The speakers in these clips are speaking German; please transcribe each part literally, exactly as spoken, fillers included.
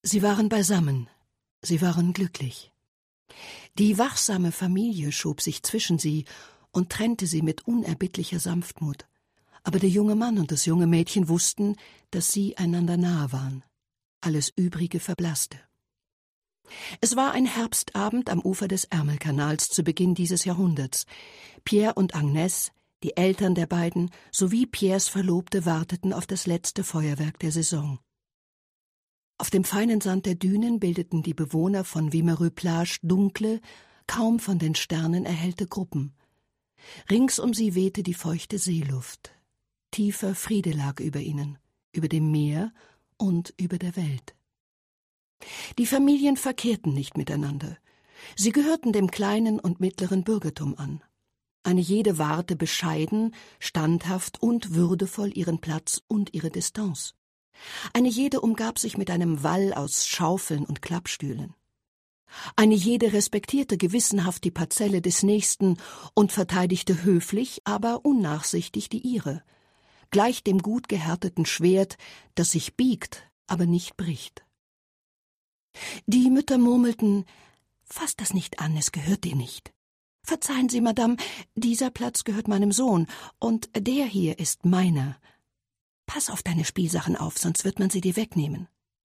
Sie waren beisammen, sie waren glücklich. Die wachsame Familie schob sich zwischen sie und trennte sie mit unerbittlicher Sanftmut. Aber der junge Mann und das junge Mädchen wussten, dass sie einander nahe waren. Alles Übrige verblasste. Es war ein Herbstabend am Ufer des Ärmelkanals zu Beginn dieses Jahrhunderts. Pierre und Agnes, die Eltern der beiden, sowie Pierres Verlobte warteten auf das letzte Feuerwerk der Saison. Auf dem feinen Sand der Dünen bildeten die Bewohner von Wimereux-Plage dunkle, kaum von den Sternen erhellte Gruppen. Rings um sie wehte die feuchte Seeluft. Tiefer Friede lag über ihnen, über dem Meer und über der Welt. Die Familien verkehrten nicht miteinander. Sie gehörten dem kleinen und mittleren Bürgertum an. Eine jede wahrte bescheiden, standhaft und würdevoll ihren Platz und ihre Distanz. Eine jede umgab sich mit einem Wall aus Schaufeln und Klappstühlen. Eine jede respektierte gewissenhaft die Parzelle des Nächsten und verteidigte höflich, aber unnachsichtig die ihre, gleich dem gut gehärteten Schwert, das sich biegt, aber nicht bricht. Die Mütter murmelten: »Fass das nicht an, es gehört dir nicht. Verzeihen Sie, Madame, dieser Platz gehört meinem Sohn, und der hier ist meiner. Pass auf deine Spielsachen auf, sonst wird man sie dir wegnehmen.«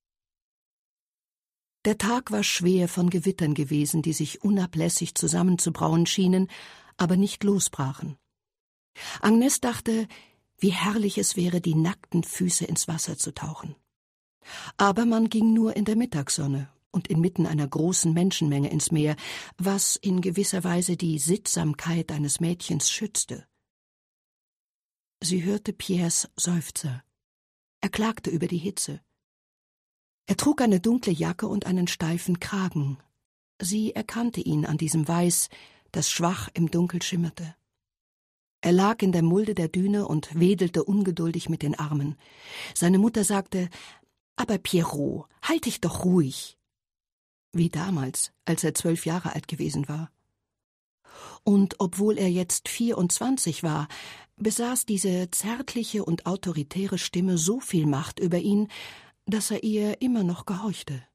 Der Tag war schwer von Gewittern gewesen, die sich unablässig zusammenzubrauen schienen, aber nicht losbrachen. Agnes dachte, wie herrlich es wäre, die nackten Füße ins Wasser zu tauchen. Aber man ging nur in der Mittagssonne und inmitten einer großen Menschenmenge ins Meer, was in gewisser Weise die Sittsamkeit eines Mädchens schützte. Sie hörte Pierres Seufzer. Er klagte über die Hitze. Er trug eine dunkle Jacke und einen steifen Kragen. Sie erkannte ihn an diesem Weiß, das schwach im Dunkel schimmerte. Er lag in der Mulde der Düne und wedelte ungeduldig mit den Armen. Seine Mutter sagte: »Aber Pierrot, halt dich doch ruhig!« Wie damals, als er zwölf Jahre alt gewesen war. Und obwohl er jetzt vierundzwanzig war, besaß diese zärtliche und autoritäre Stimme so viel Macht über ihn, dass er ihr immer noch gehorchte.